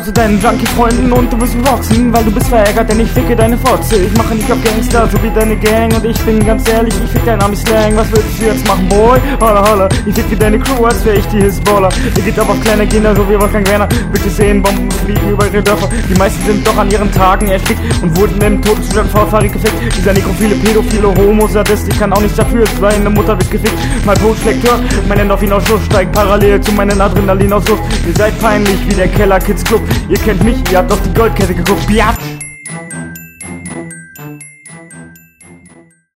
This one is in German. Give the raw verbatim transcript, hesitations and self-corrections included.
noch zu deinen Junkie-Freunden und du bist Roxen, weil du bist verärgert, denn ich ficke deine Fotze. Ich mache nicht auf Gangster, so wie deine Gang und ich bin ganz ehrlich, ich fick deinen Ami-Slang. Was willst du jetzt machen, Boy? Holla, holla, ich ficke deine Crew, als wär ich die Hisbollah. Ihr geht aber auf kleine Kinder, so wie Wolfgang Werner. Bitte sehen, Bomben fliegen über ihre Dörfer. Die meisten sind doch an ihren Tagen erstickt und wurden im Todeszustand fahrfahrig gefickt. Dieser nekrophile, pädophile Homo-Sadist, ich kann auch nichts dafür, seine Mutter wird gefickt. Mein Blut schlägt höher, mein Endorphinausstoß steigt parallel zu meinem Adrenalinausstoß. Ihr seid peinlich wie der Keller Kids Club. Ihr kennt mich, ihr habt auf die Goldkette geguckt. Biatch!